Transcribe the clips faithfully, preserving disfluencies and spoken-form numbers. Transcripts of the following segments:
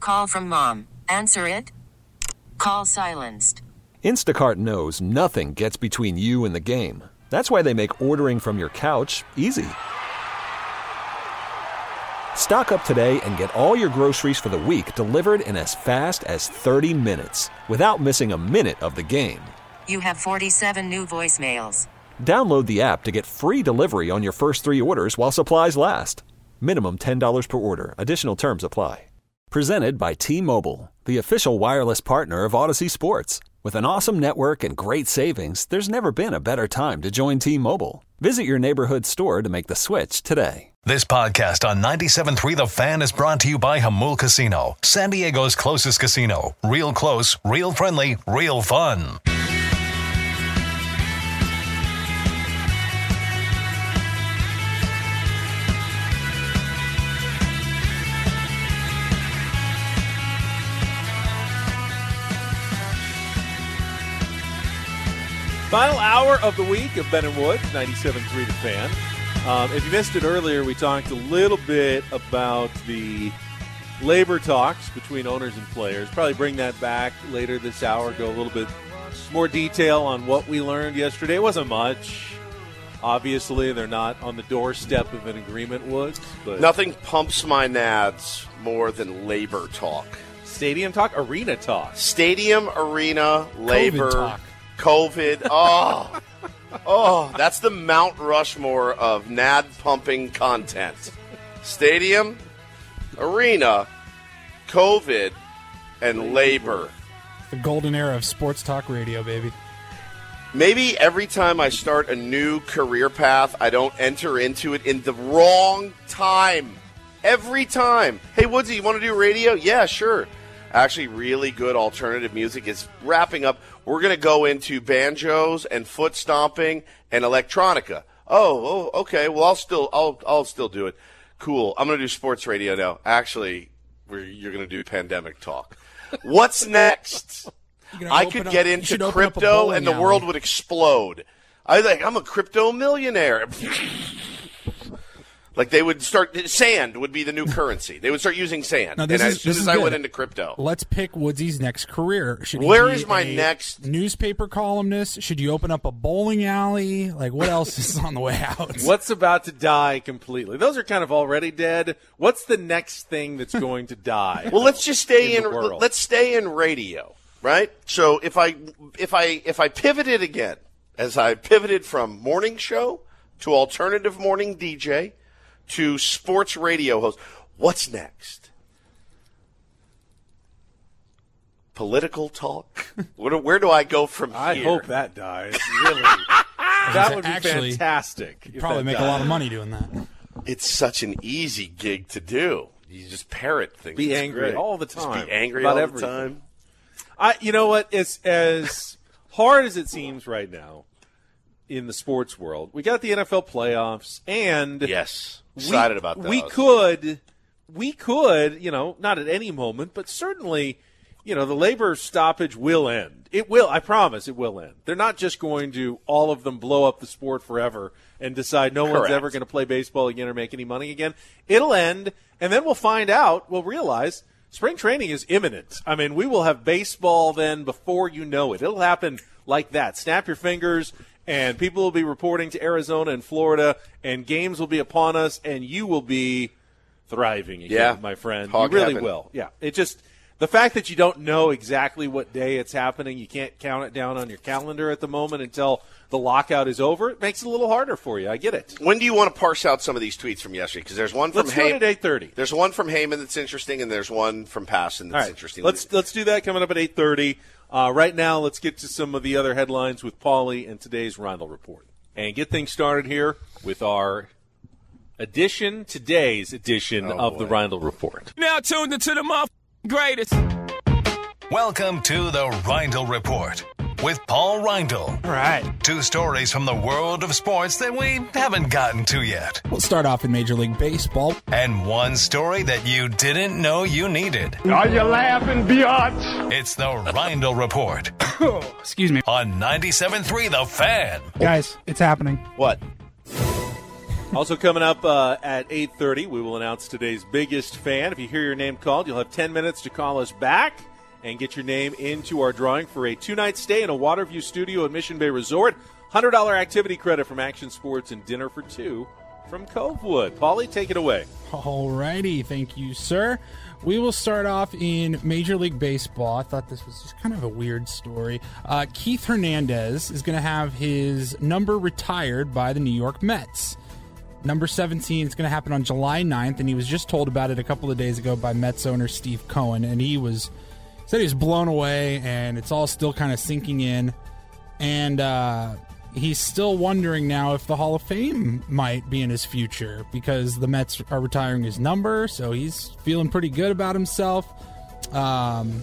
Call from mom. Answer it. Call silenced. Instacart knows nothing gets between you and the game. That's why they make ordering from your couch easy. Stock up today and get all your groceries for the week delivered in as fast as thirty minutes without missing a minute of the game. You have forty-seven new voicemails. Download the app to get free delivery on your first three orders while supplies last. Minimum ten dollars per order. Additional terms apply. Presented by T-Mobile, the official wireless partner of Odyssey Sports. With an awesome network and great savings, there's never been a better time to join T-Mobile. Visit your neighborhood store to make the switch today. This podcast on ninety-seven point three The Fan is brought to you by Jamul Casino, San Diego's closest casino. Real close, real friendly, real fun. Final hour of the week of Ben and Wood, ninety-seven point three The Fan. Um, if you missed it earlier, we talked a little bit about the labor talks between owners and players. Probably bring that back later this hour, go a little bit more detail on what we learned yesterday. It wasn't much. Obviously, they're not on the doorstep of an agreement, Woods. But nothing pumps my nads more than labor talk. Stadium talk, arena talk. Stadium, arena, labor, COVID talk. COVID. Oh, oh, that's the Mount Rushmore of N A D pumping content. Stadium, arena, COVID, and labor. The golden era of sports talk radio, baby. Maybe every time I start a new career path, I don't enter into it in the wrong time. Every time. Hey, Woodsy, you want to do radio? Yeah, sure. Actually, really good alternative music is wrapping up. We're going to go into banjos and foot stomping and electronica. Oh, oh, okay. Well, I'll still, I'll, I'll still do it. Cool. I'm going to do sports radio now. Actually, we're, you're going to do pandemic talk. What's next? I could up, get into crypto and the alley. world would explode. I like, I'm a crypto millionaire. Like they would start, sand would be the new currency. They would start using sand. Now, And this as is- soon this as is I good. went into crypto. Let's pick Woodsy's next career. Should he Where be is my a next- newspaper columnist? Should you open up a bowling alley? Like, what else is on the way out? What's about to die completely? Those are kind of already dead. What's the next thing that's going to die? Well, let's just stay in in, the world? let's stay in radio, right? So if I if I if I pivoted again, as I pivoted from morning show to alternative morning D J to sports radio host, what's next? Political talk? Where do, where do I go from here? I hope that dies. Really, that would be Actually, fantastic. if Probably that make died. a lot of money doing that. It's such an easy gig to do. You just parrot things. Be It's angry great. all the Just time. be angry about all everything. the time. I, you know what? It's as hard as it seems right now in the sports world. We got the N F L playoffs, and Yes. Excited we, about those. We could, we could, you know, not at any moment, but certainly, you know, the labor stoppage will end. It will. I promise it will end. They're not just going to, all of them, blow up the sport forever and decide no one's Correct. ever going to play baseball again or make any money again. It'll end, and then we'll find out, we'll realize spring training is imminent. I mean, we will have baseball then before you know it. It'll happen like that. Snap your fingers. And people will be reporting to Arizona and Florida, and games will be upon us, and you will be thriving again, Yeah. my friend. Hog you really heaven. will. Yeah. It just the fact that you don't know exactly what day it's happening, you can't count it down on your calendar at the moment until the lockout is over. It makes it a little harder for you. I get it. When do you want to parse out some of these tweets from yesterday? Because there's one from Let's do it Heyman. at eight thirty. There's one from Heyman that's interesting, and there's one from Passon All that's right. interesting. Let's let's do that coming up at eight thirty. Uh, right now, let's get to some of the other headlines with Paulie and today's Rindle Report. And get things started here with our edition, today's edition Oh, of boy. the Rindle Report. Now tuned into the mother greatest. Welcome to the Rindle Report with Paul Rindle. All right. Two stories from the world of sports that we haven't gotten to yet. We'll start off in Major League Baseball. And one story that you didn't know you needed. Are you laughing, biatch? It's the Rindle Report Excuse me. on ninety-seven point three The Fan. Guys, it's happening. What? Also coming up uh, at eight thirty, we will announce today's biggest fan. If you hear your name called, you'll have ten minutes to call us back and get your name into our drawing for a two-night stay in a Waterview studio at Mission Bay Resort. one hundred dollars activity credit from Action Sports and dinner for two from Covewood. Paulie, take it away. All righty. Thank you, sir. We will start off in Major League Baseball. I thought this was just kind of a weird story. Uh, Keith Hernandez is going to have his number retired by the New York Mets. Number seventeen is going to happen on July ninth, and he was just told about it a couple of days ago by Mets owner Steve Cohen, and he was said he was blown away, and it's all still kind of sinking in. And uh, he's still wondering now if the Hall of Fame might be in his future because the Mets are retiring his number, so he's feeling pretty good about himself. Um,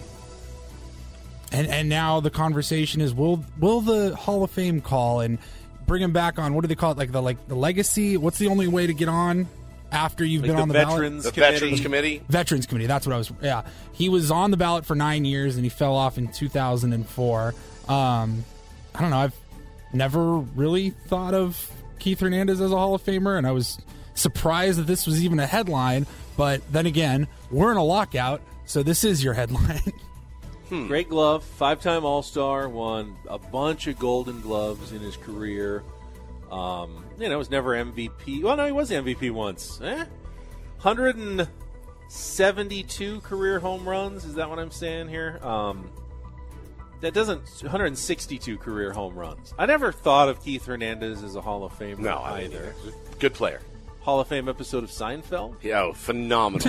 and and now the conversation is, will will the Hall of Fame call and bring him back on? What do they call it? Like the like the legacy? What's the only way to get on after you've like been the on the Veterans ballot? The Veterans Committee? Veterans Committee. That's what I was. Yeah, he was on the ballot for nine years and he fell off in two thousand four. Um, I don't know. I've never really thought of Keith Hernandez as a Hall of Famer, and I was surprised that this was even a headline. But then again, we're in a lockout, so this is your headline. Hmm. Great glove, five-time All-Star, won a bunch of Golden Gloves in his career. Um, you know, was never M V P. Well, no, he was M V P once. Eh? one hundred seventy-two career home runs. Is that what I'm saying here? Um, that doesn't one hundred sixty-two career home runs. I never thought of Keith Hernandez as a Hall of Famer No, I either. mean, good player. Hall of Fame episode of Seinfeld. Yeah, oh, phenomenal.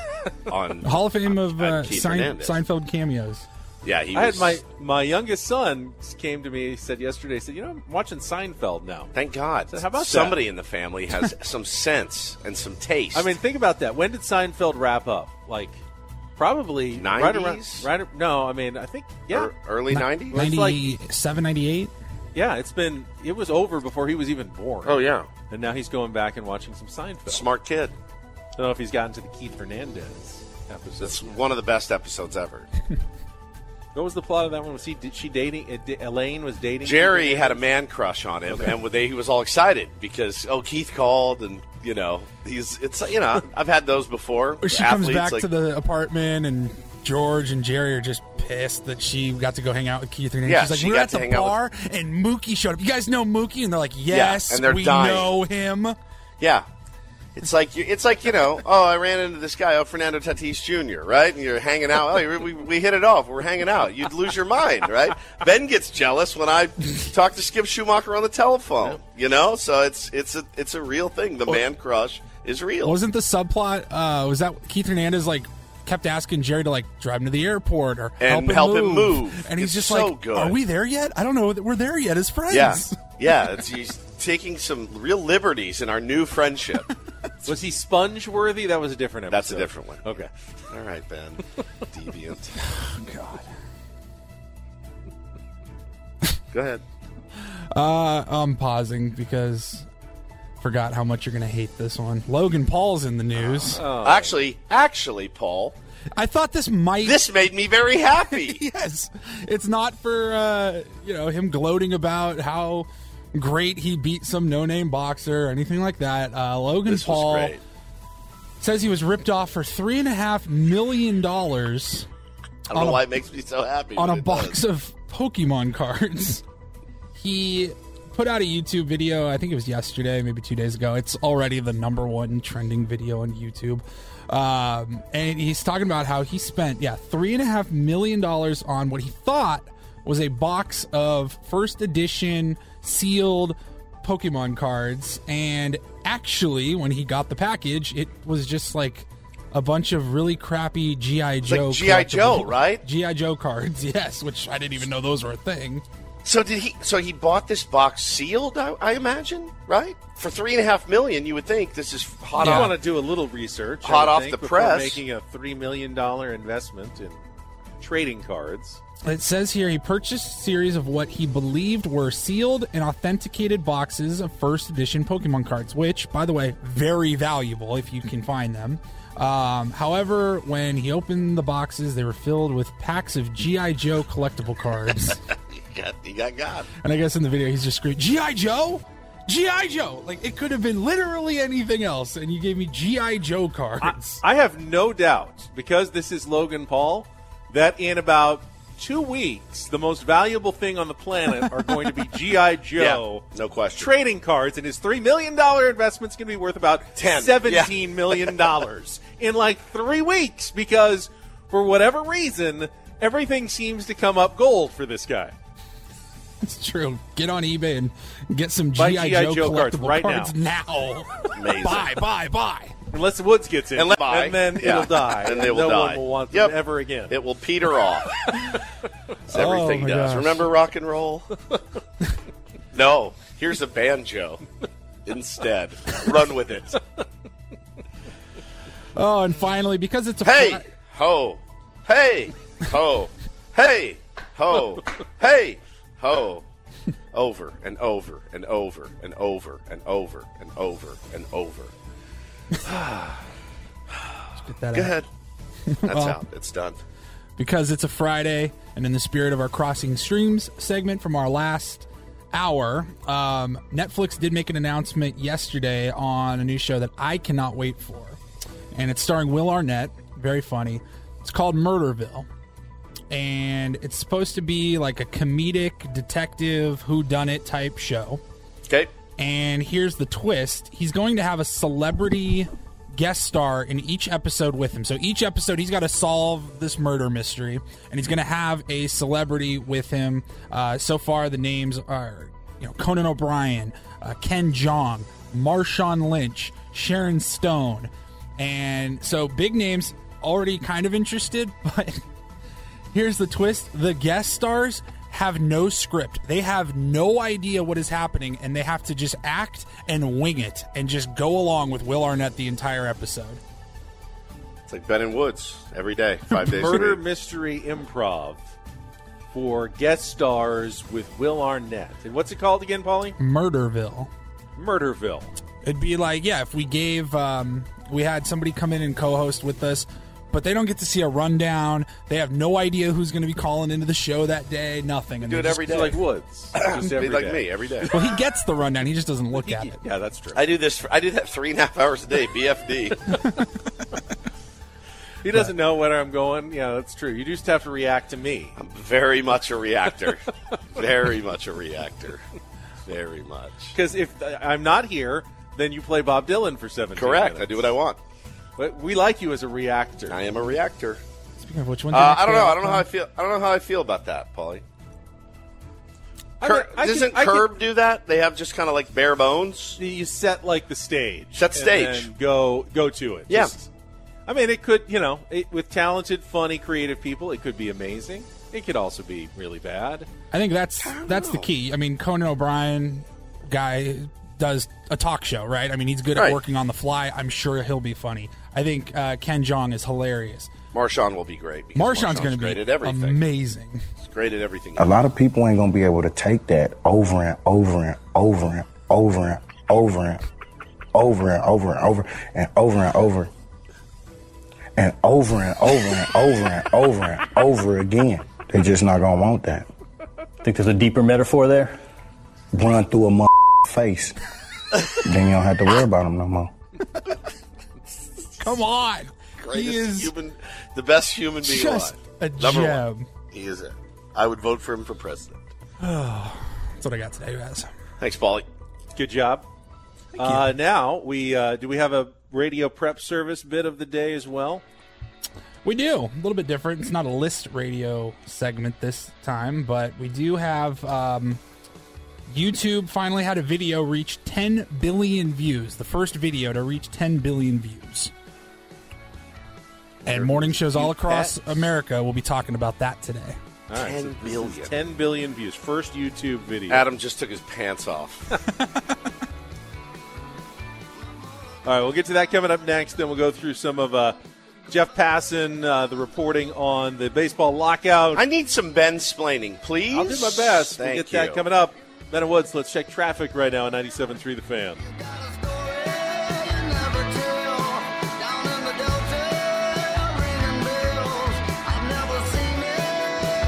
On Hall of Fame of uh, Keith Sein- Hernandez. Seinfeld cameos. Yeah, he I was. had my my youngest son came to me. He said yesterday. He said, "You know, I'm watching Seinfeld now." Thank God. So how about somebody that? in the family has some sense and some taste? I mean, think about that. When did Seinfeld wrap up? Like, probably right around. nineties? Right? No, I mean, I think yeah, Er- early nineties? It's like- ninety-seven, ninety-eight yeah. It's been it was over before he was even born. Oh yeah, and now he's going back and watching some Seinfeld. smart kid. I don't know if he's gotten to the Keith Hernandez episode. It's one of the best episodes ever. What was the plot of that one? Was he? Did she dating? Uh, di- Elaine was dating. Jerry Keith had a Hernandez? man crush on him, Okay. and they, he was all excited because oh Keith called, and you know he's it's you know I've had those before. She Athletes, comes back like, to the apartment, and George and Jerry are just pissed that she got to go hang out with Keith Hernandez. Yeah, She's like, she we were got at to the hang out bar, and Mookie showed up. You guys know Mookie? And they're like, yes, and they're we dying. know him. Yeah. It's like you, it's like you know. Oh, I ran into this guy, oh, Fernando Tatis Junior Right? And you're hanging out. Oh, we, we hit it off. We're hanging out. You'd lose your mind, right? Ben gets jealous when I talk to Skip Schumacher on the telephone. You know, so it's it's a it's a real thing. The man crush is real. Wasn't the subplot, uh, was that Keith Hernandez, like, kept asking Jerry to, like, drive him to the airport or And help him help him move. move. And he's It's just so like, good. are we there yet? I don't know that we're there yet as friends. Yeah, yeah. It's, he's taking some real liberties in our new friendship. Was he sponge worthy? That was a different episode. That's a different one. Okay. All right, Ben. Deviant. God. Go ahead. Uh, I'm pausing because forgot how much you're going to hate this one. Logan Paul's in the news. Oh. Actually, actually, Paul, I thought this might... this made me very happy. Yes. It's not for, uh, you know, him gloating about how great he beat some no-name boxer or anything like that. Uh, Logan This Paul was great. says he was ripped off for three and a half million dollars I don't on know a- why it makes me so happy. on but a it box does. of Pokemon cards. He put out a YouTube video, I think it was yesterday, maybe two days ago. It's already the number one trending video on YouTube. Um, and he's talking about how he spent, yeah, three and a half million dollars on what he thought was a box of first edition sealed Pokemon cards. And actually, when he got the package, it was just like a bunch of really crappy G I. Joe. like G I. Joe, collectible- right? G I. Joe cards, yes, which I didn't even know those were a thing. So did he? So he bought this box sealed, I, I imagine, right? For three and a half million, you would think this is hot You Yeah. off. want to do a little research. Hot I would off think, the before press. making a three million dollar investment in trading cards. It says here he purchased a series of what he believed were sealed and authenticated boxes of first edition Pokemon cards, which, by the way, very valuable if you can find them. Um, however, when he opened the boxes, they were filled with packs of G I. Joe collectible cards. He got, he got God. And I guess in the video he's just screaming, G I. Joe? G I. Joe. Like, it could have been literally anything else, and you gave me G I. Joe cards. I, I have no doubt, because this is Logan Paul, that in about two weeks, the most valuable thing on the planet are going to be G I. Joe. Yeah, no question. Trading cards, and his three million dollars investment's going to be worth about Ten. seventeen Yeah. million dollars in like three weeks, because for whatever reason, everything seems to come up gold for this guy. It's true. Get on eBay and get some Buy G I. G I. Joe, Joe cards collectible right cards now. now. Amazing. Buy, buy, buy. Unless Woods gets in, And let- buy. and then Yeah. it'll die. And they will no die. one will want Yep. them ever again. It will peter off. It's everything Oh, he my does. gosh. Remember rock and roll? No, here's a banjo instead. Run with it. Oh, and finally, because it's a Hey, Fri- ho. Hey, ho. Hey, ho. Hey, ho. Over and over and over and over and over and over and over. get that Go out. ahead. That's Well, out. It's done. Because it's a Friday, and in the spirit of our Crossing Streams segment from our last hour, um, Netflix did make an announcement yesterday on a new show that I cannot wait for. And it's starring Will Arnett. Very funny. It's called Murderville. And it's supposed to be like a comedic detective whodunit type show. Okay. And here's the twist. He's going to have a celebrity guest star in each episode with him. So each episode, he's got to solve this murder mystery, and he's going to have a celebrity with him. Uh, so far, the names are, you know, Conan O'Brien, uh, Ken Jeong, Marshawn Lynch, Sharon Stone. And so big names, already kind of interested, but here's the twist. The guest stars have no script. They have no idea what is happening, and they have to just act and wing it and just go along with Will Arnett the entire episode. It's like Ben and Woods every day, five days a Murder week. mystery improv for guest stars with Will Arnett. And what's it called again, Paulie? Murderville. Murderville. It'd be like, yeah, if we gave, um, we had somebody come in and co-host with us, but they don't get to see a rundown. They have no idea who's going to be calling into the show that day. Nothing. And Do they it just- every day. It's like Woods. Just every Be like day. me every day. Well, he gets the rundown. He just doesn't look at it. Yeah, that's true. I do this. For, I do that three and a half hours a day. B F D. He doesn't know where I'm going. Yeah, that's true. You just have to react to me. I'm very much a reactor. Very much a reactor. Very much. Because if I'm not here, then you play Bob Dylan for seventeen Correct. minutes. I do what I want. But we like you as a reactor. I am a reactor. Speaking of which one, Uh, I don't know. I don't know how I feel. I don't know how I feel about that, Paulie. I Cur- mean, I can- doesn't I can- Curb do that? They have just kind of like bare bones. You set like the stage. Set and stage. then go go to it. Yeah. Just- I mean, it could, you know, it, with talented, funny, creative people, it could be amazing. It could also be really bad. I think that's that's the key. I mean, Conan O'Brien guy does a talk show, right? I mean, he's good at Right. working on the fly. I'm sure he'll be funny. I think uh, Ken Jeong is hilarious. Marshawn will be great. because Marshawn's going to great be at everything. amazing. He's great at everything. A lot of people ain't gonna be able to take that over and over and over and over and over and over and over and over and over and over and over and over and over and over and over again. They just not gonna want that. Think there's a deeper metaphor there? Run through a mother face, then you don't have to worry about them no more. Come on. Greatest He is human, the best human being just alive. a Number gem. one. He is it. I would vote for him for president. That's what I got today, guys. Thanks, Paulie. Good job. Uh, now, we uh, do we have a radio prep service bit of the day as well? We do. A little bit different. It's not a list radio segment this time, but we do have um, YouTube finally had a video reach ten billion views. The first video to reach ten billion views. And morning shows all across America will be talking about that today. All right, ten so this billion. is ten billion views. First YouTube video. Adam just took his pants off. All right, we'll get to that coming up next. Then we'll go through some of uh, Jeff Passan, uh, the reporting on the baseball lockout. I need some Ben-splaining, please. I'll do my best. Thank we'll get you. that coming up. Ben and Woods, let's check traffic right now on ninety-seven point three The Fan.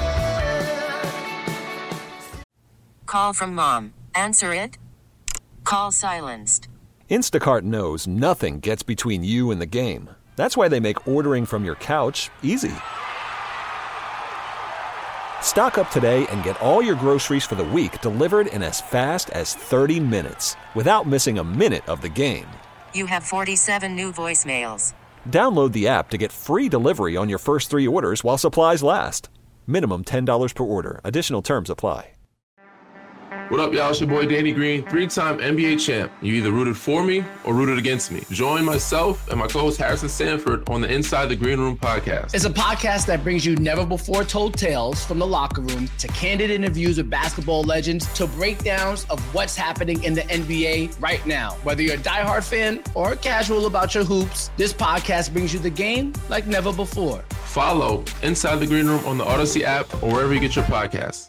Call from mom. Answer it. Call silenced. Instacart knows nothing gets between you and the game. That's why they make ordering from your couch easy. Stock up today and get all your groceries for the week delivered in as fast as thirty minutes without missing a minute of the game. You have forty-seven new voicemails. Download the app to get free delivery on your first three orders while supplies last. Minimum ten dollars per order. Additional terms apply. What up, y'all? It's your boy Danny Green, three-time N B A champ. You either rooted for me or rooted against me. Join myself and my co-host Harrison Sanford on the Inside the Green Room podcast. It's a podcast that brings you never-before-told tales from the locker room to candid interviews with basketball legends to breakdowns of what's happening in the N B A right now. Whether you're a diehard fan or casual about your hoops, this podcast brings you the game like never before. Follow Inside the Green Room on the Odyssey app or wherever you get your podcasts.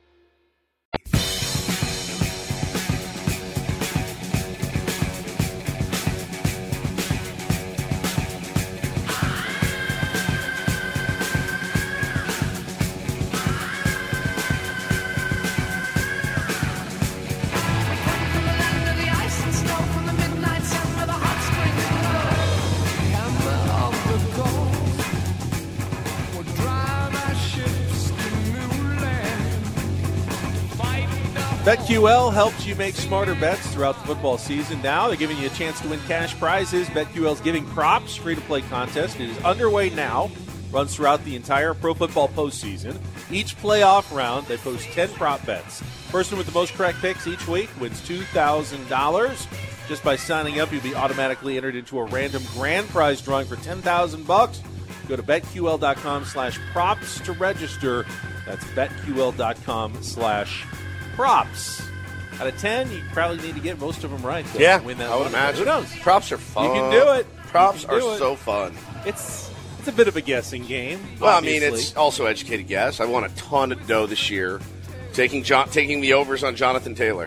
BetQL helps you make smarter bets throughout the football season. Now they're giving you a chance to win cash prizes. BetQL's Giving Props free-to-play contest. It is underway now. Runs throughout the entire pro football postseason. Each playoff round, they post ten prop bets. Person with the most correct picks each week wins two thousand dollars. Just by signing up, you'll be automatically entered into a random grand prize drawing for ten thousand bucks. Go to betql.com slash props to register. That's betql.com slash props. Out of ten, you probably need to get most of them right. To yeah, win that I would money. imagine. Who knows? Props are fun. You can do it. Props are it. so fun. It's it's a bit of a guessing game. Well, obviously. I mean, it's also educated guess. I won a ton of dough this year, taking John, taking the overs on Jonathan Taylor.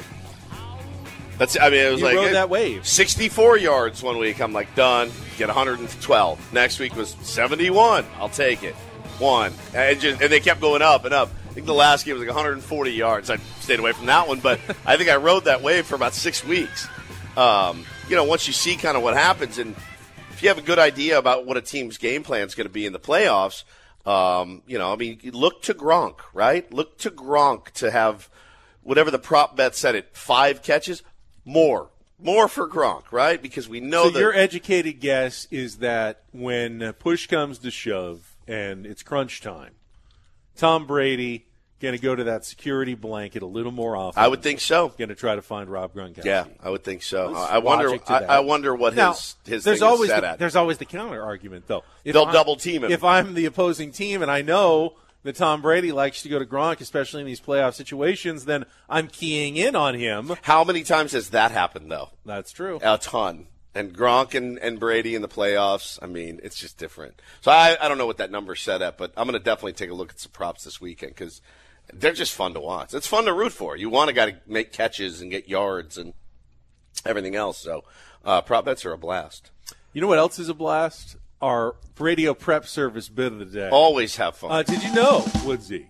That's. I mean, it was you like rode it, that wave. sixty-four yards one week. I'm like done. Get one hundred twelve. Next week was seventy-one. I'll take it. One, and, just, and they kept going up and up. I think the last game was like one hundred forty yards. I stayed away from that one, but I think I rode that wave for about six weeks. Um, you know, once you see kind of what happens, and if you have a good idea about what a team's game plan is going to be in the playoffs, um, you know, I mean, look to Gronk, right? Look to Gronk to have whatever the prop bet said it, five catches, more. More for Gronk, right? Because we know so that. Your educated guess is that when push comes to shove and it's crunch time, Tom Brady going to go to that security blanket a little more often. I would think so. Going to try to find Rob Gronkowski. Yeah, I would think so. There's I wonder. I, I wonder what now, his his there's thing always is set the, at. There's always the counter argument, though. If They'll I'm, double team him. If I'm the opposing team and I know that Tom Brady likes to go to Gronk, especially in these playoff situations, then I'm keying in on him. How many times has that happened, though? That's true. A ton. And Gronk and, and Brady in the playoffs, I mean, it's just different. So I, I don't know what that number's set at, but I'm going to definitely take a look at some props this weekend because they're just fun to watch. It's fun to root for. You want a guy to make catches and get yards and everything else. So uh, prop bets are a blast. You know what else is a blast? Our radio prep service bit of the day. Always have fun. Uh, did you know, Woodsy?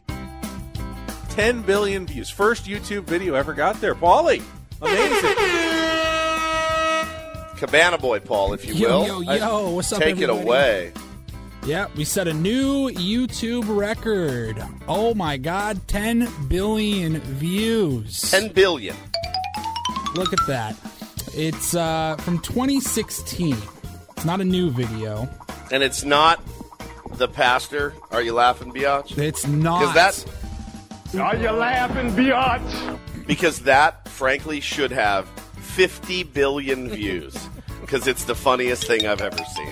ten billion views. First YouTube video ever got there. Paulie, amazing. Cabana Boy, Paul, if you yo, will. Yo, yo, yo, what's up, Take everybody? it away. Yeah, we set a new YouTube record. Oh, my God, ten billion views. ten billion. Look at that. It's uh, from twenty sixteen. It's not a new video. And it's not the pastor. Are you laughing, Biatch? It's not. Because that's... Are you laughing, biatch? Because that, frankly, should have fifty billion views. Because it's the funniest thing I've ever seen.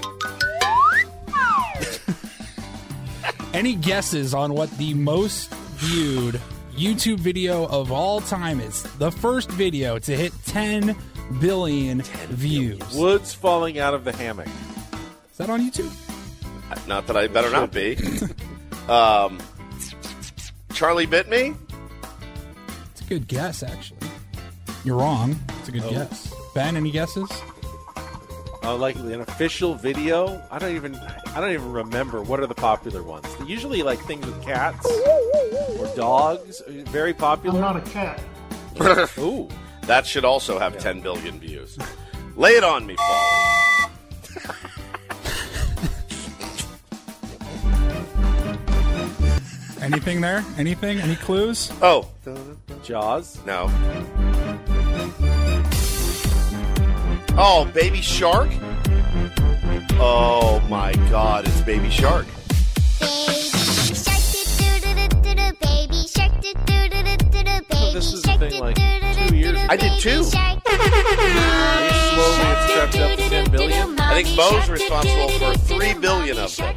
Any guesses on what the most viewed YouTube video of all time is? The first video to hit ten billion views. Woods falling out of the hammock. Is that on YouTube? Not that I better not be. um, Charlie Bit Me? It's a good guess, actually. You're wrong. It's a good Oh. guess. Ben, any guesses? Uh, like an official video, I don't even I don't even remember what are the popular ones. They're usually like things with cats or dogs, very popular. I'm not a cat. Ooh, That should also have yeah. ten billion views. Lay it on me, Paul. Anything there? Anything? Any clues? Oh. Jaws? No. Oh, Baby Shark? Oh, my God. It's Baby Shark. So this is the thing like two years ago. I did too. Slowly it's crept up to ten billion. I think Bo's responsible for three billion of them.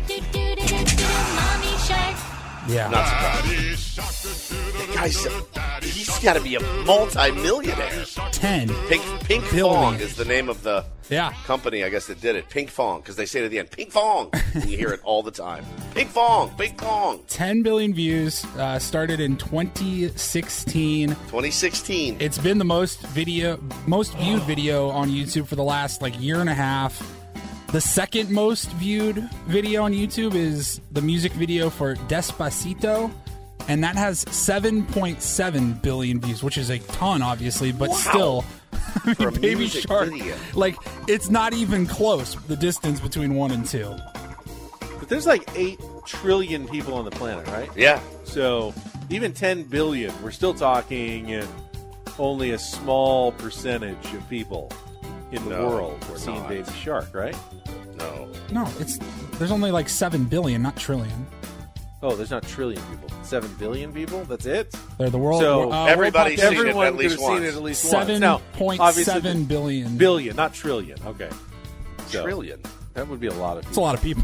Yeah. Not surprised. That guy's, he's got to be a multi-millionaire. Ten. Pink, Pink Fong is the name of the yeah. company, I guess, that did it. Pink Fong, because they say it at the end, Pink Fong. And you hear it all the time. Pink Fong, Pink Fong. ten billion views, uh, started in twenty sixteen. twenty sixteen. It's been the most video, most viewed video on YouTube for the last like year and a half. The second most viewed video on YouTube is the music video for Despacito, and that has seven point seven billion views, which is a ton, obviously, but wow. still, I mean, for a Baby music Shark, video. like, it's not even close, the distance between one and two. But there's like eight trillion people on the planet, right? Yeah. So even ten billion, we're still talking only a small percentage of people in the no, world seeing not. Baby Shark, right? No. No, it's there's only like seven billion, not trillion. Oh, there's not trillion people. Seven billion people? That's it? They're the world. So uh, everybody's world seen it everyone at least could have once. seen it at least seven once. point Now, seven billion. Billion, not trillion. Okay. So, Trillion. That would be a lot of people. It's a lot of people.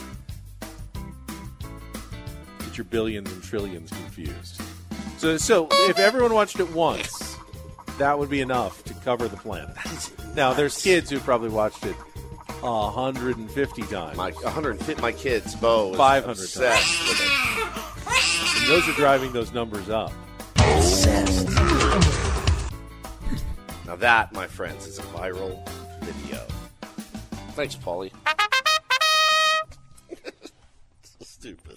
Get your billions and trillions confused. So, so if everyone watched it once, that would be enough to cover the planet. Now, there's kids who probably watched it one hundred fifty times. My one hundred fifty. My kids, Bo, is five hundred obsessed times. with it. And those are driving those numbers up. Obsessed. Now that, my friends, is a viral video. Thanks, Paulie. So stupid.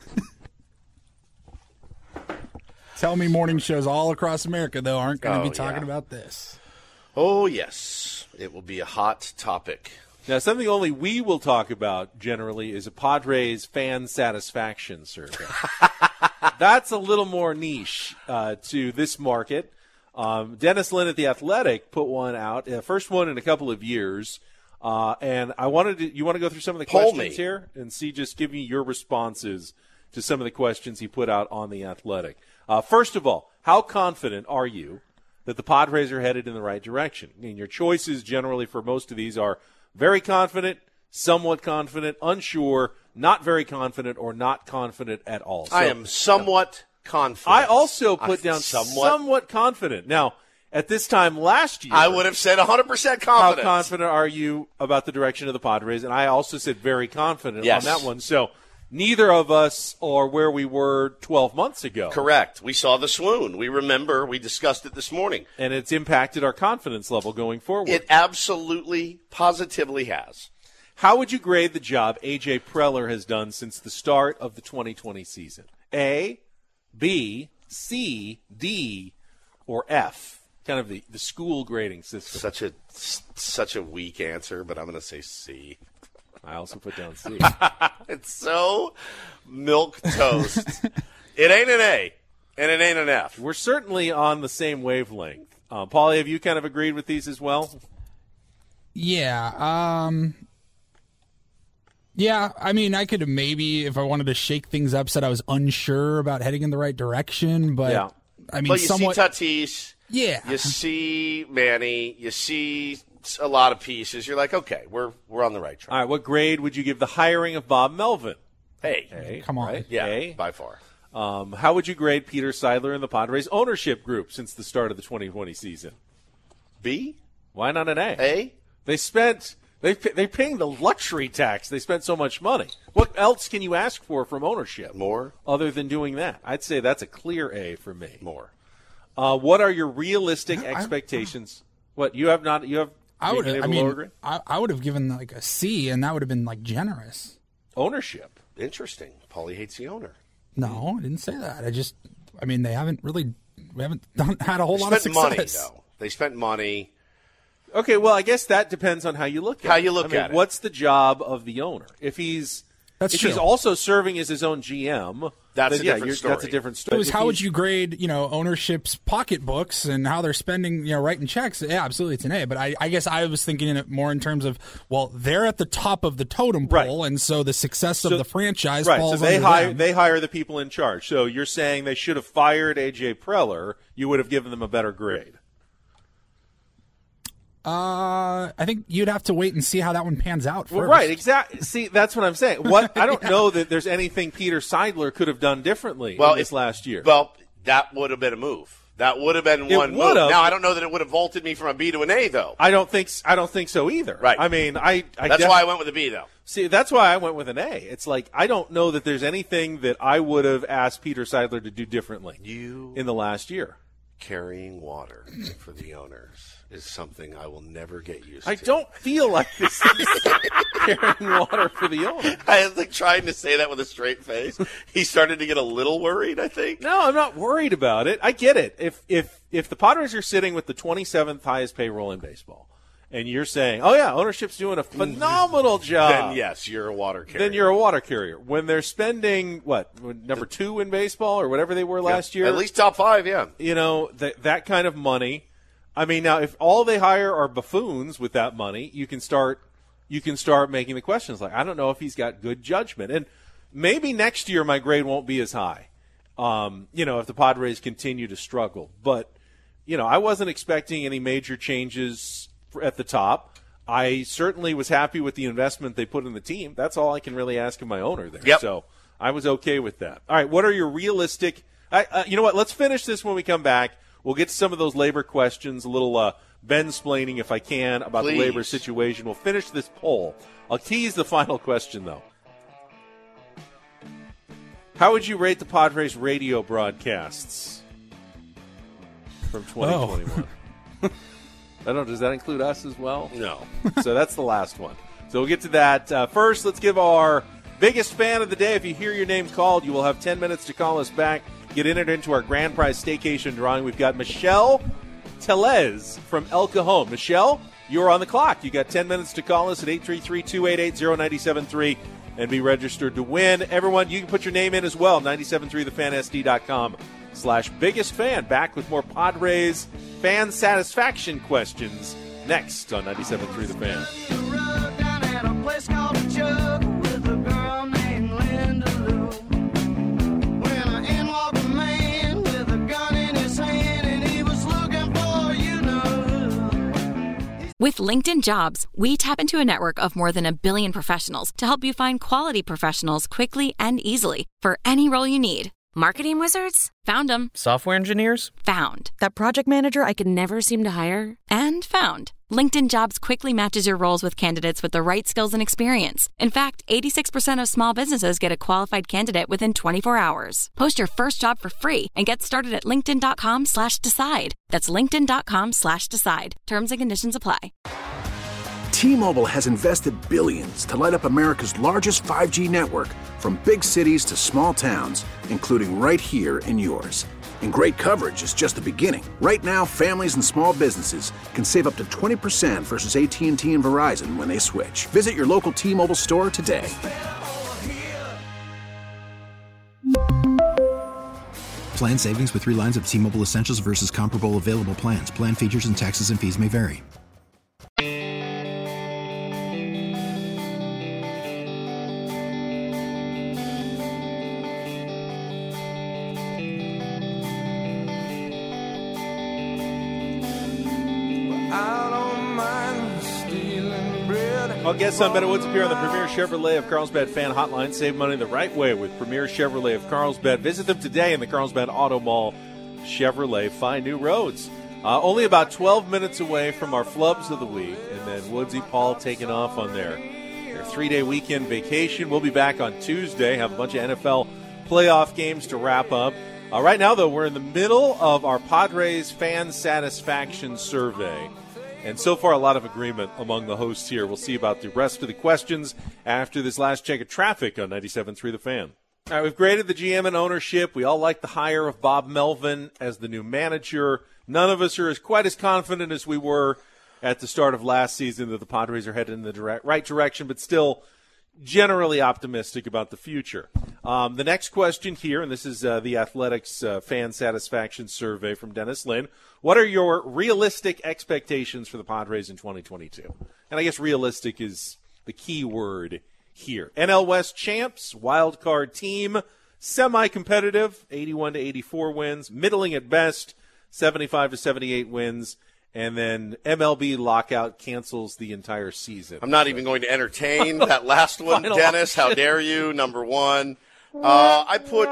Tell me morning shows all across America, though, aren't going to Oh, be talking yeah. about this. Oh, yes. It will be a hot topic. Now, something only we will talk about generally is a Padres fan satisfaction survey. That's a little more niche uh, to this market. Um, Dennis Lynn at The Athletic put one out, uh, first one in a couple of years. Uh, and I wanted to, you want to go through some of the Poll questions me. here and see, just give me your responses to some of the questions he put out on The Athletic. Uh, first of all, how confident are you that the Padres are headed in the right direction? I mean, your choices generally for most of these are very confident, somewhat confident, unsure, not very confident, or not confident at all. So, I am somewhat confident. I also put I, down somewhat. somewhat confident. Now, at this time last year, I would have said one hundred percent how confident. confident are you about the direction of the Padres? And I also said very confident Yes. on that one. So neither of us are where we were twelve months ago. Correct. We saw the swoon. We remember. We discussed it this morning. And it's impacted our confidence level going forward. It absolutely, positively has. How would you grade the job A J Preller has done since the start of the twenty twenty season? A, B, C, D, or F? Kind of the, the school grading system. Such a such a weak answer, but I'm going to say C. I also put down C. It's so milk toast. It ain't an A, and it ain't an F. We're certainly on the same wavelength. Uh, Paulie, have you kind of agreed with these as well? Yeah. Um, yeah, I mean, I could have maybe, if I wanted to shake things up, said I was unsure about heading in the right direction, but Yeah. I mean, But you somewhat. see Tatis. Yeah. You see Manny. You see a lot of pieces. You're like, okay, we're we're on the right track. All right, what grade would you give the hiring of Bob Melvin? Hey, A, Come on. right? yeah, A. by far. Um, how would you grade Peter Seidler and the Padres ownership group since the start of the twenty twenty season? B, Why not an A? A. They spent they they paying the luxury tax. They spent so much money. What else can you ask for from ownership More, other than doing that? I'd say that's a clear A for me. more. Uh, what are your realistic I- expectations? What you have not you have? I would been have, able I to lower mean, grade? I, I would have given like a C, and that would have been like generous. Ownership. Interesting. Paulie hates the owner. No, I didn't say that. I just, I mean, they haven't really, we haven't done, had a whole They lot of spent success. money, though. They spent money. Okay, well, I guess that depends on how you look at it. How you look I mean, at it. What's the job of the owner? If he's That's if true. he's also serving as his own G M, That's then a yeah, different you're- story. That's a different It story. was If how would he's- you grade, you know, ownership's pocketbooks and how they're spending, you know, writing checks? Yeah, absolutely, it's an A. But I, I guess I was thinking in it more in terms of, well, they're at the top of the totem pole, and so the success of So- the franchise right? falls So they under hire them. they hire the people in charge. So you're saying they should have fired A J Preller? You would have given them a better grade. Uh, I think you'd have to wait and see how that one pans out first. Well, right, exactly. See, that's what I'm saying. What I don't know that there's anything Peter Seidler could have done differently Well, in this if- last year. Well, that would have been a move. That would have been It one move. would have. Now, I don't know that it would have vaulted me from a B to an A, though. I don't think I don't think so either. Right. I mean, I. I That's def- why I went with a B, though. See, that's why I went with an A. It's like I don't know that there's anything that I would have asked Peter Seidler to do differently You in the last year. carrying water for the owners is something I will never get used I to. don't feel like this is carrying water for the owner. I was like trying to say that with a straight face. He started to get a little worried, I think. No, I'm not worried about it. I get it. If if if the Padres are sitting with the twenty-seventh highest payroll in baseball, and you're saying, "Oh yeah, ownership's doing a phenomenal job," Then yes, you're a water carrier. then you're a water carrier. When they're spending what number two in baseball or whatever they were last Yeah, year, at least top five, yeah. you know that that kind of money. I mean, now if all they hire are buffoons with that money, you can start you can start making the questions like, I don't know if he's got good judgment, and maybe next year my grade won't be as high. Um, you know, if the Padres continue to struggle, but you know, I wasn't expecting any major changes at the top. I certainly was happy with the investment they put in the team. That's all I can really ask of my owner there. Yep. So I was okay with that. All right, what are your realistic? I, uh, you know what? Let's finish this when we come back. We'll get to some of those labor questions, a little uh, Ben-splaining, if I can, about Please. the labor situation. We'll finish this poll. I'll tease the final question, though. How would you rate the Padres radio broadcasts from twenty twenty-one? Oh. I don't know. Does that include us as well? No. So that's the last one. So we'll get to that. Uh, first, let's give our biggest fan of the day. If you hear your name called, you will have ten minutes to call us back. Get entered into our grand prize staycation drawing. We've got Michelle Telez from El Cajon. Michelle, you're on the clock. You got ten minutes to call us at eight three three, two eight eight, zero nine seven three and be registered to win. Everyone, you can put your name in as well. nine seven three the fan S D dot com slash biggest fan. Back with more Padres fan satisfaction questions next on ninety-seven point three The Fan. With LinkedIn Jobs, we tap into a network of more than a billion professionals to help you find quality professionals quickly and easily for any role you need. Marketing wizards? Found them. Software engineers? Found. That project manager I could never seem to hire? And found. LinkedIn Jobs quickly matches your roles with candidates with the right skills and experience. In fact, eighty-six percent of small businesses get a qualified candidate within twenty-four hours. Post your first job for free and get started at linkedin.com slash decide. That's linkedin.com slash decide. Terms and conditions apply. T-Mobile has invested billions to light up America's largest five G network, from big cities to small towns, including right here in yours. And great coverage is just the beginning. Right now, families and small businesses can save up to twenty percent versus A T and T and Verizon when they switch. Visit your local T-Mobile store today. Plan savings with three lines of T-Mobile Essentials versus comparable available plans. Plan features and taxes and fees may vary. Our guests on Better Woods appear on the Premier Chevrolet of Carlsbad fan hotline. Save money the right way with Premier Chevrolet of Carlsbad. Visit them today in the Carlsbad Auto Mall. Chevrolet, find new roads. Uh, only about twelve minutes away from our flubs of the week, and then Woodsy Paul taking off on their, their three-day weekend vacation. We'll be back on Tuesday, have a bunch of N F L playoff games to wrap up. Uh, right now, though, we're in the middle of our Padres fan satisfaction survey. And so far, a lot of agreement among the hosts here. We'll see about the rest of the questions after this last check of traffic on ninety-seven point three The Fan. All right, we've graded the G M and ownership. We all like the hire of Bob Melvin as the new manager. none of us are as quite as confident as we were at the start of last season that the Padres are headed in the direct, right direction, but still generally optimistic about the future. Um, the next question here, and this is uh, the Athletics uh, fan satisfaction survey from Dennis Lynn. What are your realistic expectations for the Padres in twenty twenty-two? And I guess realistic is the key word here. N L West champs, wild card team, semi-competitive, eighty-one to eighty-four wins, middling at best, seventy-five to seventy-eight wins. And then M L B lockout cancels the entire season. I'm not even going to entertain that last one, Dennis. How dare you? Number one. Uh, I put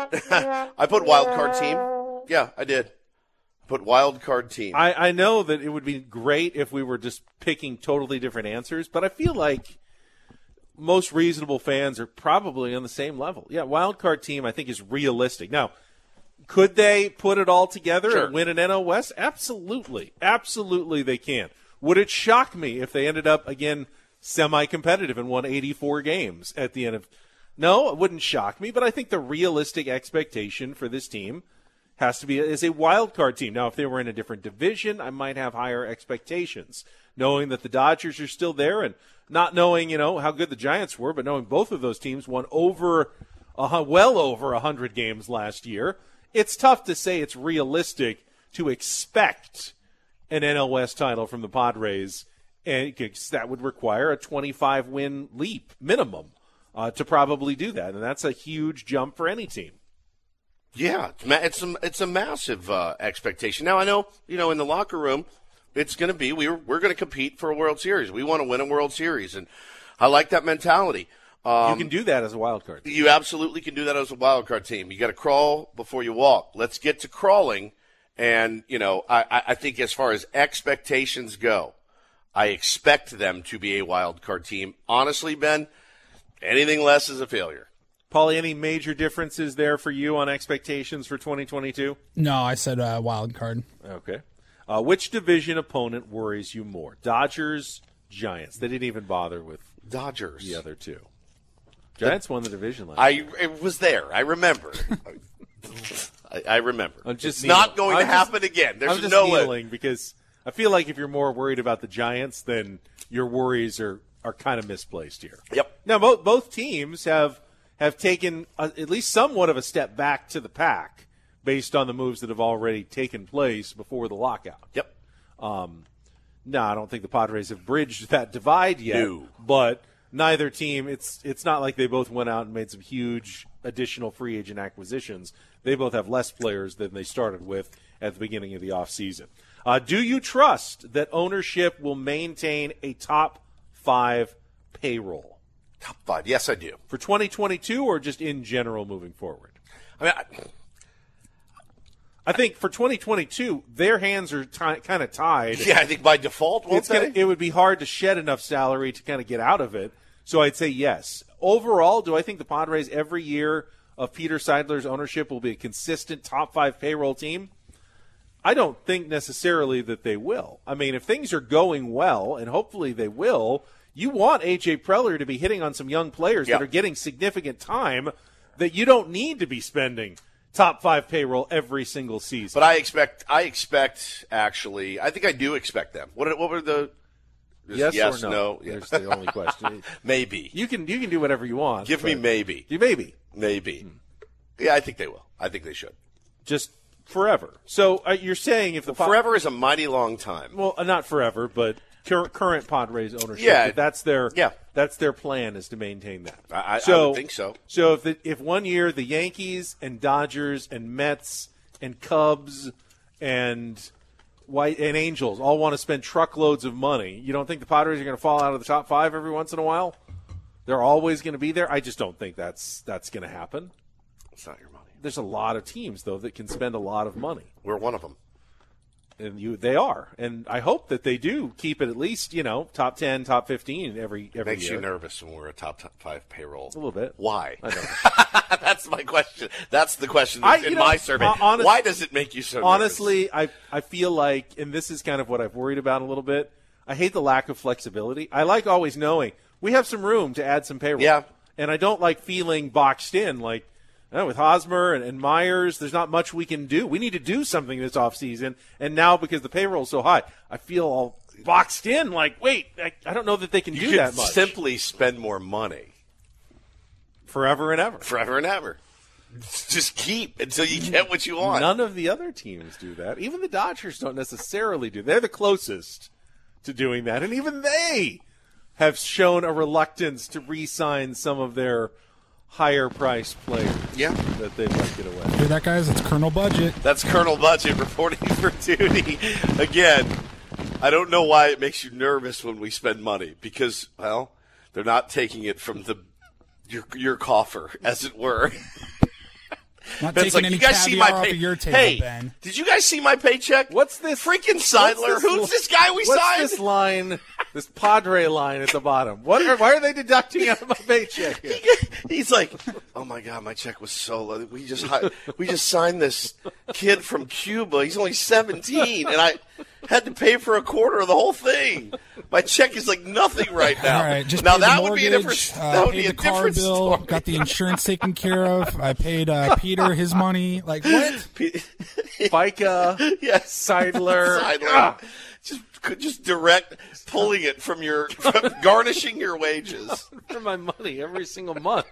I put wild card team. Yeah, I did. I put wild card team. I, I know that it would be great if we were just picking totally different answers, but I feel like most reasonable fans are probably on the same level. Yeah, wild card team I think is realistic. Now, could they put it all together sure. and win an N L West? Absolutely. Absolutely they can. Would it shock me if they ended up, again, semi-competitive and won eighty-four games at the end of – no, it wouldn't shock me, but I think the realistic expectation for this team has to be as a wild card team. Now, if they were in a different division, I might have higher expectations, knowing that the Dodgers are still there and not knowing, you know, how good the Giants were, but knowing both of those teams won over uh, well over one hundred games last year. It's tough to say it's realistic to expect an N L West title from the Padres, and that would require a twenty-five win leap minimum uh, to probably do that, and that's a huge jump for any team. Yeah, it's a, it's a massive uh, expectation. Now, I know, you know, in the locker room, it's going to be, we're, we're going to compete for a World Series. We want to win a World Series, and I like that mentality. Um, you can do that as a wild card team. You absolutely can do that as a wild card team. You got to crawl before you walk. Let's get to crawling. And, you know, I, I think as far as expectations go, I expect them to be a wild card team. Honestly, Ben, anything less is a failure. Paulie, any major differences there for you on expectations for twenty twenty-two? No, I said uh, wild card. Okay. Uh, which division opponent worries you more? Dodgers, Giants. They didn't even bother with Dodgers. The other two. Giants won the division last I year. It was there. I remember. I, I remember. I'm just it's kneeling. not going I'm to just, happen again. There's I'm just no kneeling way. Because I feel like if you're more worried about the Giants, then your worries are, are kind of misplaced here. Yep. Now, both both teams have have taken a, at least somewhat of a step back to the pack based on the moves that have already taken place before the lockout. Yep. Um, no, I don't think the Padres have bridged that divide yet. No. But neither team, it's it's not like they both went out and made some huge additional free agent acquisitions. They both have less players than they started with at the beginning of the offseason. Uh, do you trust that ownership will maintain a top five payroll? Top five, yes, I do. For twenty twenty-two or just in general moving forward? I mean, I, I think for twenty twenty-two, their hands are t- kind of tied. Yeah, I think by default, won't it's gonna, they? it would be hard to shed enough salary to kind of get out of it. So I'd say yes. Overall, do I think the Padres every year of Peter Seidler's ownership will be a consistent top five payroll team? I don't think necessarily that they will. I mean, if things are going well, and hopefully they will, you want A J Preller to be hitting on some young players yep. that are getting significant time that you don't need to be spending top five payroll every single season. But I expect, I expect actually, I think I do expect them. What, what were the yes, yes or no? no? There's the only question. Maybe. You can you can do whatever you want. Give me maybe. You maybe. Maybe. Hmm. Yeah, I think they will. I think they should. Just forever. So uh, you're saying if the well, forever is a mighty long time. Well, uh, not forever, but cur- current Padres ownership. Yeah, that's their yeah. That's their plan is to maintain that. I, so, I would think so. So if the, if one year the Yankees and Dodgers and Mets and Cubs and White and Angels all want to spend truckloads of money, you don't think the Padres are going to fall out of the top five every once in a while? They're always going to be there. I just don't think that's that's going to happen. It's not your money. There's a lot of teams though that can spend a lot of money. We're one of them. And you, they are, and I hope that they do keep it at least, you know, top ten, top fifteen every every Makes year. you nervous when we're a top, top five payroll. A little bit. Why? I know. That's my question. That's the question I, in know, my survey. Uh, honest, Why does it make you so honestly, nervous? Honestly, I I feel like, and this is kind of what I've worried about a little bit, I hate the lack of flexibility. I like always knowing we have some room to add some payroll. Yeah. And I don't like feeling boxed in like, uh, with Hosmer and, and Myers, there's not much we can do. We need to do something this offseason. And now because the payroll is so high, I feel all boxed in. Like, wait, I, I don't know that they can you do could that much. Simply spend more money. Forever and ever. Forever and ever. Just keep until you get what you want. None of the other teams do that. Even the Dodgers don't necessarily do. They're the closest to doing that, and even they have shown a reluctance to re-sign some of their higher-priced players. Yeah, that they'd like to get away. Hear that, guys? It's Colonel Budget. That's Colonel Budget reporting for duty. Again, I don't know why it makes you nervous when we spend money because, well, they're not taking it from the your your coffer, as it were. Not Ben's taking like, any you guys see my caviar off pay- of your table, hey, Ben. Did you guys see my paycheck? What's this? Freaking Seidler. Who's Who's this guy we what's signed? this line, this Padre line at the bottom? What are, why are they deducting out of my paycheck here? He's like, oh my god, my check was so low. We just hi- we just signed this kid from Cuba. He's only seventeen, and I had to pay for a quarter of the whole thing. My check is like nothing right now. All right, just now paid that the would mortgage, be a different. uh, That would paid be a the car different bill, story. got the insurance taken care of. I paid uh, Peter his money. Like what? FICA, yes, Seidler. Seidler. Ah. Just could just direct pulling it from your from garnishing your wages for my money every single month.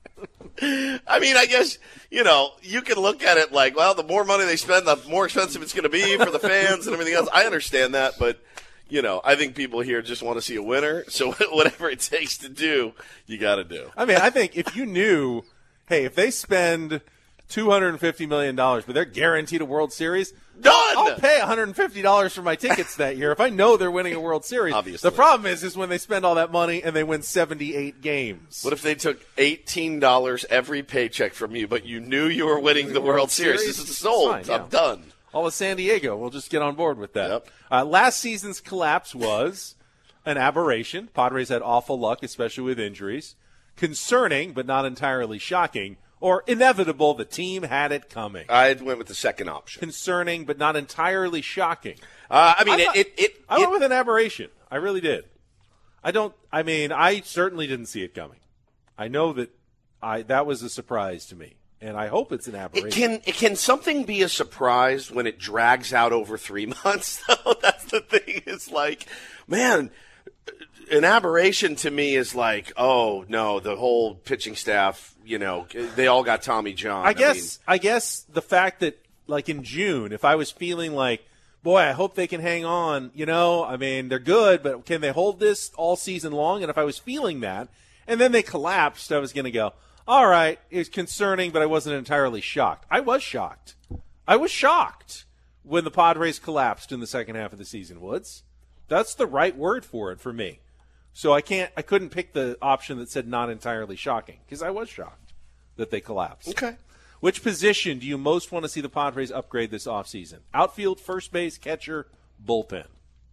I mean, I guess, you know, you can look at it like, well, the more money they spend, the more expensive it's going to be for the fans and everything else. I understand that, but, you know, I think people here just want to see a winner. So whatever it takes to do, you got to do. I mean, I think if you knew, hey, if they spend two hundred fifty million dollars, but they're guaranteed a World Series, done. I'll pay one hundred fifty dollars for my tickets that year if I know they're winning a World Series. Obviously. The problem is, is when they spend all that money and they win seventy-eight games. What if they took eighteen dollars every paycheck from you, but you knew you were winning the World Series? This is sold. Fine, yeah. I'm done. All of San Diego. We'll just get on board with that. Yep. Uh, last season's collapse was an aberration. Padres had awful luck, especially with injuries. Concerning, but not entirely shocking. Or inevitable, the team had it coming. I went with the second option. Concerning, but not entirely shocking. Uh, I mean, I thought, it, it, it. I went with an aberration. I really did. I don't. I mean, I certainly didn't see it coming. I know that I that was a surprise to me, and I hope it's an aberration. It can. It can something be a surprise when it drags out over three months? Though that's the thing. It's like, man. An aberration to me is like, oh no, the whole pitching staff, you know, they all got Tommy John. I, I guess. mean, I guess the fact that, like in June, if I was feeling like, boy, I hope they can hang on. You know, I mean, they're good, but can they hold this all season long? And if I was feeling that, and then they collapsed, I was going to go, all right, it's concerning, but I wasn't entirely shocked. I was shocked. I was shocked when the Padres collapsed in the second half of the season. Woods, that's the right word for it for me. So I can't. I couldn't pick the option that said not entirely shocking because I was shocked that they collapsed. Okay. Which position do you most want to see the Padres upgrade this offseason? Outfield, first base, catcher, bullpen.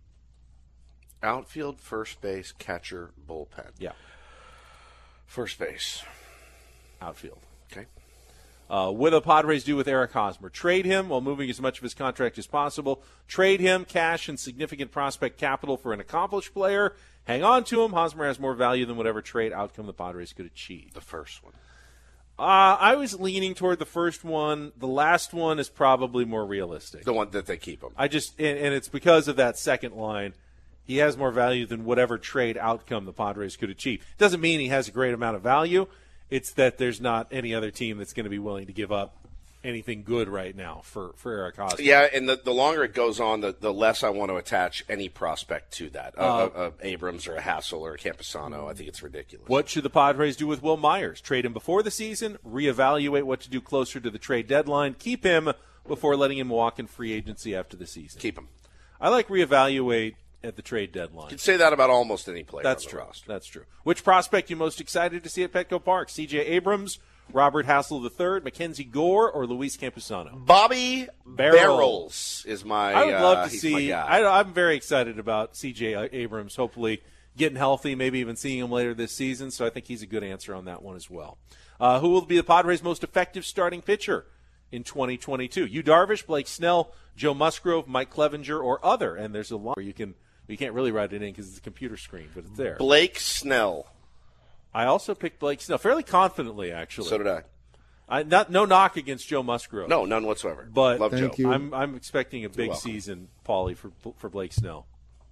Outfield, first base, catcher, bullpen. Yeah. First base. Outfield. Okay. Uh, what do the Padres do with Eric Hosmer? Trade him while moving as much of his contract as possible. Trade him, cash, and significant prospect capital for an accomplished player. Hang on to him. Hosmer has more value than whatever trade outcome the Padres could achieve. The first one. Uh, I was leaning toward the first one. The last one is probably more realistic. The one that they keep him. I just and, and it's because of that second line. He has more value than whatever trade outcome the Padres could achieve. Doesn't mean he has a great amount of value. It's that there's not any other team that's going to be willing to give up anything good right now for, for Eric Hosmer. Yeah, and the, the longer it goes on, the, the less I want to attach any prospect to that. Uh, uh, uh, Abrams or a Hassel or a Camposano. I think it's ridiculous. What should the Padres do with Will Myers? Trade him before the season, reevaluate what to do closer to the trade deadline, keep him before letting him walk in free agency after the season. Keep him. I like reevaluate at the trade deadline. You could say that about almost any player That's on the true. roster. That's true. Which prospect you most excited to see at Petco Park? C J Abrams, Robert Hassel the third, Mackenzie Gore, or Luis Camposano? Bobby Barrels, Barrels is my I would love uh, to he's see. my guy. I, I'm very excited about C J Abrams, hopefully getting healthy, maybe even seeing him later this season. So I think he's a good answer on that one as well. Uh, who will be the Padres' most effective starting pitcher in twenty twenty-two? Yu Darvish, Blake Snell, Joe Musgrove, Mike Clevenger, or other. And there's a lot where you can you can't really write it in because it's a computer screen, but it's there. Blake Snell. I also picked Blake Snell fairly confidently, actually. So did I. I, not no knock against Joe Musgrove. No, none whatsoever. But Love Thank Joe. you. I'm I'm expecting a big season, Paulie, for for Blake Snell.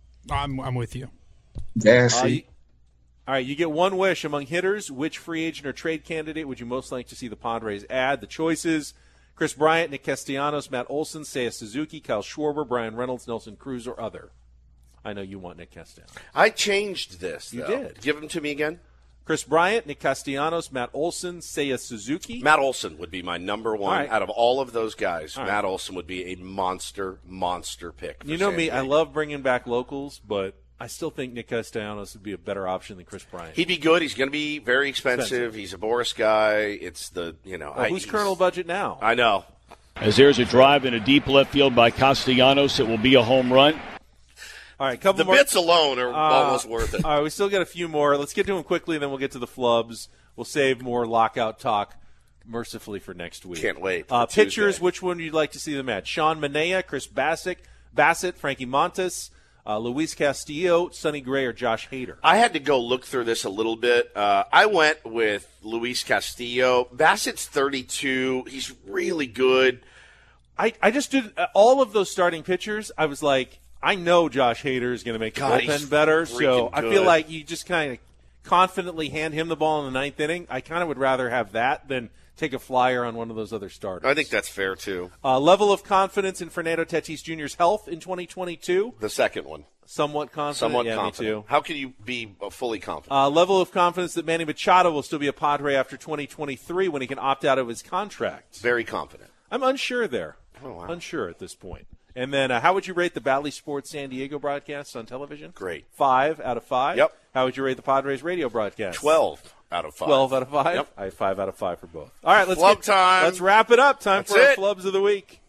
I'm I'm with you. Yeah, Uh, you- all right, you get one wish among hitters. Which free agent or trade candidate would you most like to see the Padres add? The choices: Chris Bryant, Nick Castellanos, Matt Olson, Seiya Suzuki, Kyle Schwarber, Brian Reynolds, Nelson Cruz, or other. I know you want Nick Castellanos. I changed this. You though. did. Give them to me again. Chris Bryant, Nick Castellanos, Matt Olson, Seiya Suzuki. Matt Olson would be my number one All right. out of all of those guys. All Matt right. Olson would be a monster, monster pick. for You know San me, I Diego. love bringing back locals, but I still think Nick Castellanos would be a better option than Chris Bryant. He'd be good. He's going to be very expensive. Expensive. He's a Boris guy. It's the you know. Oh, I, who's he's- Colonel Budget now? I know. As there's a drive in a deep left field by Castellanos, it will be a home run. All right, couple The more. bits alone are Uh, almost worth it. All right, we still got a few more. Let's get to them quickly, and then we'll get to the flubs. We'll save more lockout talk mercifully for next week. Can't wait for Uh, pitchers, Tuesday. which one would you like to see them at? Sean Manaea, Chris Bassett, Bassett, Frankie Montes, uh, Luis Castillo, Sonny Gray, or Josh Hader. I had to go look through this a little bit. Uh, I went with Luis Castillo. Bassett's thirty-two. He's really good. I, I just did uh, all of those starting pitchers. I was like, I know Josh Hader is going to make the God, he's bullpen better, so freaking I feel good. like you just kind of confidently hand him the ball in the ninth inning. I kind of would rather have that than take a flyer on one of those other starters. I think that's fair, too. Uh, level of confidence in Fernando Tatis Junior's health in twenty twenty-two? The second one. Somewhat confident. Somewhat yeah, confident. Me too. How can you be uh, fully confident? Uh, level of confidence that Manny Machado will still be a Padre after twenty twenty-three when he can opt out of his contract. Very confident. I'm unsure there. Oh, wow. Unsure at this point. And then uh, how would you rate the Bally Sports San Diego broadcasts on television? Great. Five out of five? Yep. How would you rate the Padres radio broadcast? Twelve out of five. Twelve out of five? Yep. I have five out of five for both. All right, let's Flub get, time. Let's wrap it up. Time That's for our it. flubs of the week.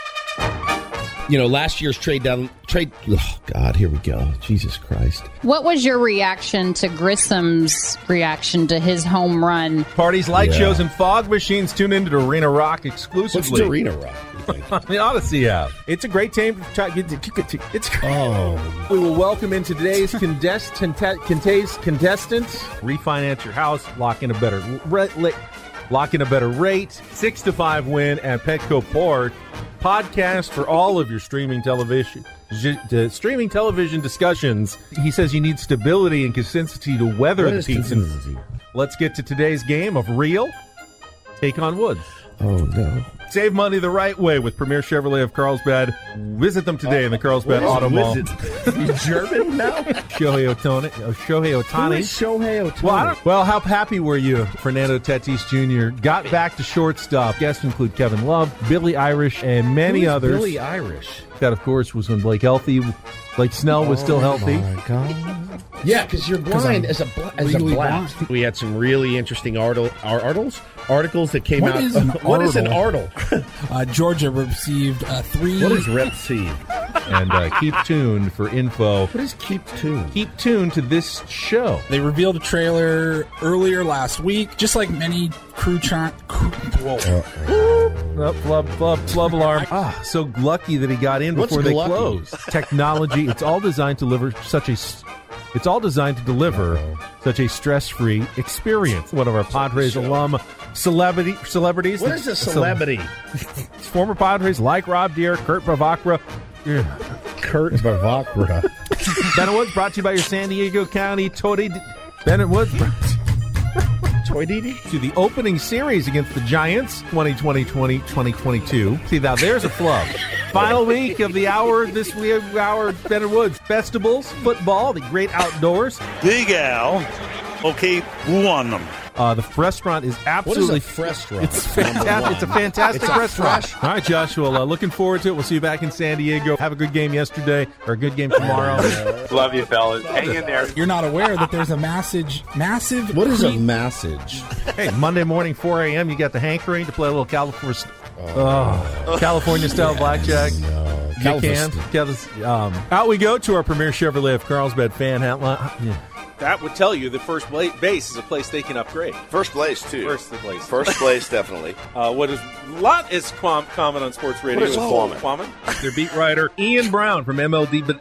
You know, last year's trade down trade. Oh God, here we go. Jesus Christ. What was your reaction to Grissom's reaction to his home run? Parties, light Yeah. shows, and fog machines. Tune into Arena Rock exclusively. What's Arena Rock? On the Odyssey app. It's a great time to try. It's Oh. We will welcome in today's contestant. Contest contestants. Refinance your house. Lock in a better rate. Lock in a better rate. Six to five win at Petco Port. Podcast for all of your streaming television. j- the streaming television discussions. He says you need stability and consistency to weather What the is peaks. consistency? Let's get to today's game of Real. Take on Woods. Oh, no. Save money the right way with Premier Chevrolet of Carlsbad. Visit them today in the Carlsbad What is Auto Mall. visit? You German now? Shohei Ohtani. Uh, Shohei Ohtani. Who is Shohei Ohtani? Well, I don't- well, how happy were you? Fernando Tatis Junior got back to shortstop. Guests include Kevin Love, Billy Irish, and many Who is others. Billy Irish. That, of course, was when Blake healthy. Blake Snell was still healthy. Oh, my God. Yeah, because you're blind as a bla- as a legally black. blind. We had some really interesting article, ar- articles articles that came What out. is an what is an artle? artle? Uh, Georgia received uh, three. What is receive? And uh, keep tuned for info. What is keep tuned? Keep tuned to this show. They revealed a trailer earlier last week, just like many crew chant. Whoa. Oh, flub, flub, flub alarm. Ah, so lucky that he got in What's before they glucky? closed. Technology, it's all designed to deliver such a s- it's all designed to deliver such a stress-free experience. One of our Padres alum celebrity celebrities. What is a celebrity? Former Padres like Rob Deere, Kurt Bavakra. Yeah. Kurt Bavakra. Bennett Woods brought to you by your San Diego County Toady. Bennett Woods brought Toy Didi? to the opening series against the Giants, twenty twenty, twenty twenty-two. See, now there's a flub. Final week of the hour, this week, hour, Bennett Woods. Festivals, football, the great outdoors. Big Al, okay, who won them? Uh, the restaurant is absolutely. What is a restaurant? It's fantastic. It's a fantastic It's a restaurant. fresh- All right, Joshua. Uh, looking forward to it. We'll see you back in San Diego. Have a good game yesterday or a good game tomorrow. Love you, fellas. Hang in there. You're not aware that there's a massive, massive. What is a pre- message? Hey, Monday morning, four a.m., you got the hankering to play a little California, oh, California style blackjack. No. You can. Calvis- Um, out we go to our Premier Chevrolet of Carlsbad fan hotline. Yeah. That would tell you that first bla- base is a place they can upgrade. First place, too. First place. First place, definitely. Uh, what is a lot is quam- common on sports radio. What is Quammen? Quammen? Their beat writer, Ian Brown from M L D. But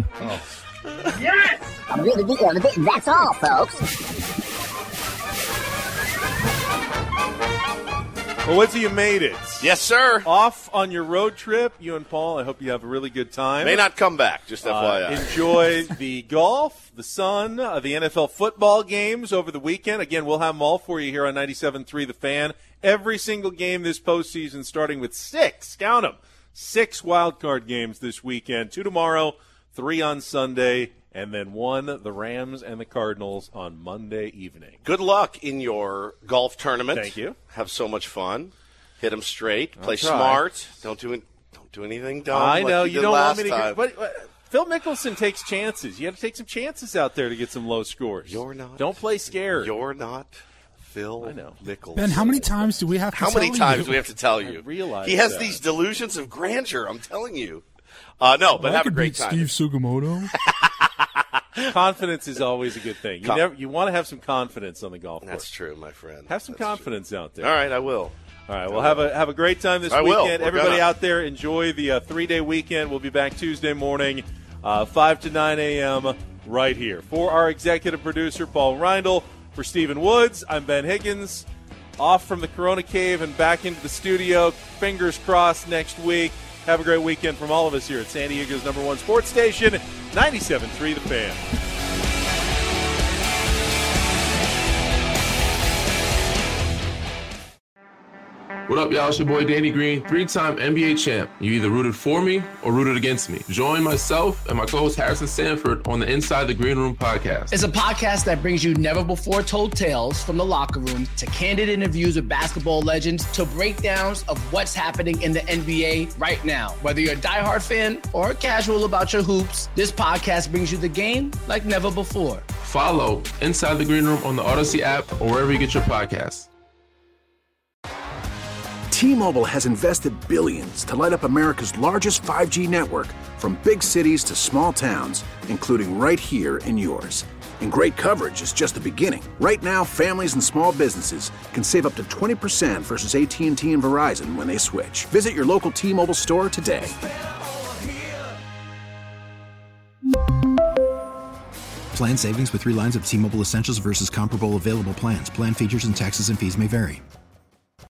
Yes! That's all, folks. Well, Woodsy, you made it. Yes, sir. Off on your road trip, you and Paul. I hope you have a really good time. May not come back, just F Y I. Uh, enjoy the golf, the sun, uh, the N F L football games over the weekend. Again, we'll have them all for you here on ninety-seven point three The Fan. Every single game this postseason, starting with six, count them, six wild card games this weekend. Two tomorrow, three on Sunday, and then one, the Rams and the Cardinals on Monday evening. Good luck in your golf tournament. Thank you. Have so much fun. Hit them straight. Play try. smart. Don't do it. Don't do anything dumb. I like know you, you did don't last want me to. time. But, but Phil Mickelson takes chances. You have to take some chances out there to get some low scores. You're not. Don't play scared. You're not. Phil I know. Mickelson. Ben, how many times do we have to How tell many times you? do we have to tell I you? realize he has that. these delusions of grandeur. I'm telling you. Uh, no, but Well, I have a could great beat time. Steve Sugimoto. Confidence is always a good thing. You Com- never you want to have some confidence on the golf course. That's true, my friend. Have some That's confidence true. out there. All right, I will. All right, well, have a have a great time this I will. weekend. We're Everybody gonna. out there, enjoy the uh, three-day weekend. We'll be back Tuesday morning, uh, five to nine a.m. right here. For our executive producer, Paul Reindl, for Stephen Woods, I'm Ben Higgins, off from the Corona Cave and back into the studio. Fingers crossed next week. Have a great weekend from all of us here at San Diego's number one sports station, ninety-seven point three The Fan. What up, y'all? It's your boy Danny Green, three-time N B A champ. You either rooted for me or rooted against me. Join myself and my co-host Harrison Sanford on the Inside the Green Room podcast. It's a podcast that brings you never-before-told tales from the locker room to candid interviews with basketball legends to breakdowns of what's happening in the N B A right now. Whether you're a diehard fan or casual about your hoops, this podcast brings you the game like never before. Follow Inside the Green Room on the Odyssey app or wherever you get your podcasts. T-Mobile has invested billions to light up America's largest five G network, from big cities to small towns, including right here in yours. And great coverage is just the beginning. Right now, families and small businesses can save up to twenty percent versus A T and T and Verizon when they switch. Visit your local T-Mobile store today. Plan savings with three lines of T-Mobile Essentials versus comparable available plans. Plan features and taxes and fees may vary.